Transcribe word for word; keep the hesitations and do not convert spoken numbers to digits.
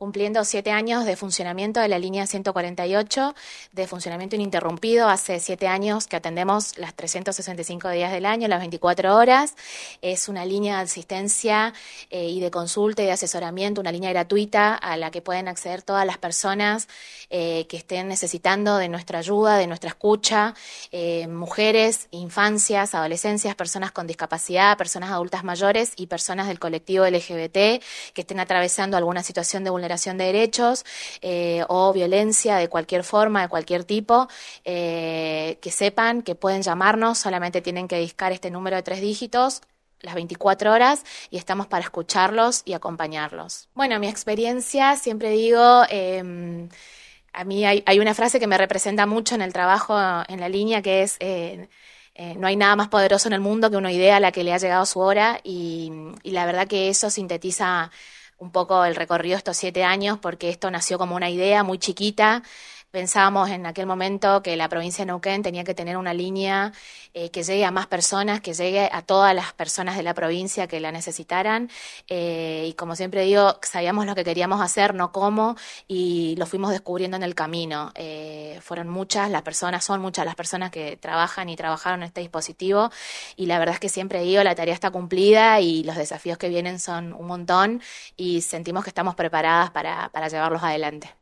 cumpliendo siete años de funcionamiento de la línea ciento cuarenta y ocho, de funcionamiento ininterrumpido. Hace siete años que atendemos las trescientos sesenta y cinco días del año, las veinticuatro horas. Es una línea de asistencia eh, y de consulta y de asesoramiento, una línea gratuita a la que pueden acceder todas las personas eh, que estén necesitando de nuestra ayuda, de nuestra escucha, eh, mujeres, infancias, adolescencias, personas con discapacidad, personas adultas mayores y personas del colectivo L G B T que estén atravesando alguna situación de vulneración de derechos eh, o violencia de cualquier forma, de cualquier tipo, eh, que sepan que pueden llamarnos, solamente tienen que discar este número de tres dígitos las veinticuatro horas y estamos para escucharlos y acompañarlos. Bueno, mi experiencia, siempre digo, eh, a mí hay, hay una frase que me representa mucho en el trabajo en la línea que es... Eh, Eh, no hay nada más poderoso en el mundo que una idea a la que le ha llegado su hora y, y la verdad que eso sintetiza un poco el recorrido de estos siete años porque esto nació como una idea muy chiquita. Pensábamos en aquel momento que la provincia de Neuquén tenía que tener una línea eh, que llegue a más personas, que llegue a todas las personas de la provincia que la necesitaran eh, y como siempre digo, sabíamos lo que queríamos hacer, no cómo, y lo fuimos descubriendo en el camino. Eh, fueron muchas las personas, son muchas las personas que trabajan y trabajaron en este dispositivo y la verdad es que siempre digo, la tarea está cumplida y los desafíos que vienen son un montón y sentimos que estamos preparadas para, para llevarlos adelante.